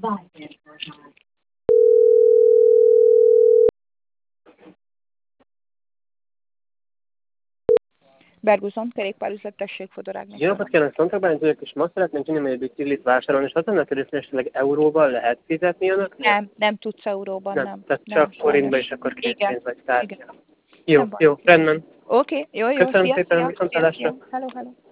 Berguzon, kerékpárüzlet, tessék fodorágni. Jó napot kívánok, Szontak Bálint vagyok, és ma szeretném tudni, hogy egy biciklit vásárolni, és azon a keresztül euróval lehet fizetni önöknél? Nem tudsz euróban, nem. Tehát Nem, csak forintba, és sajnos. akkor Igen, készpénz vagy kártya. igen. Jó, Nem baj. jó, rendben. Oké, jó, Köszönöm szia, szépen, szia, szia, viszontlátásra. szia. Hello, hello.